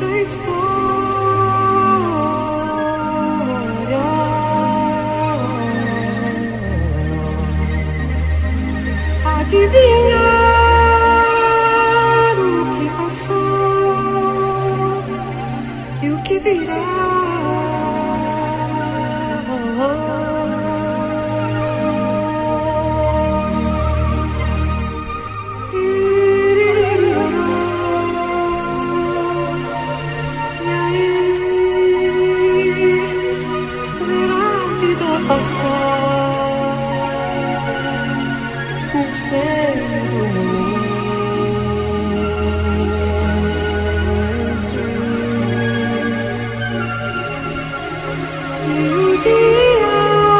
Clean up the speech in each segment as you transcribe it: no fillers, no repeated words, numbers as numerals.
essa história. Adivinhar o que passou e o que virá. E aí verá a vida passar no espelho do momento. E o dia,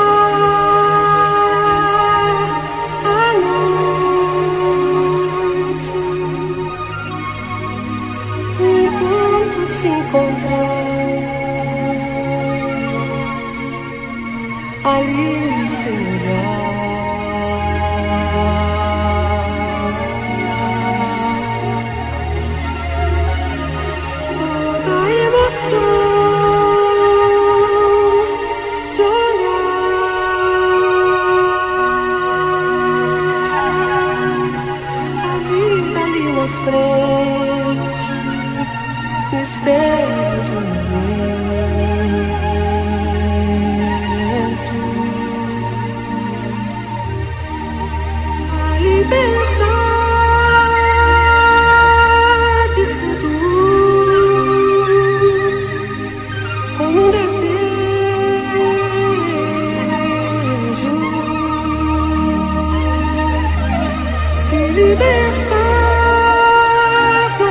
a noite, enquanto se encontrar ali no seu lugar. Toda a emoção de olhar a vida ali na frente, no espelho do momento. A liberdade seduz como um desejo. Se libertar na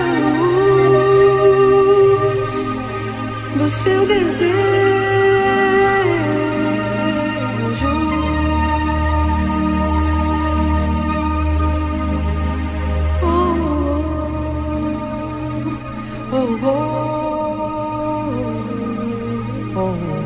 luz do seu desejo. Oh, oh, oh, oh, oh.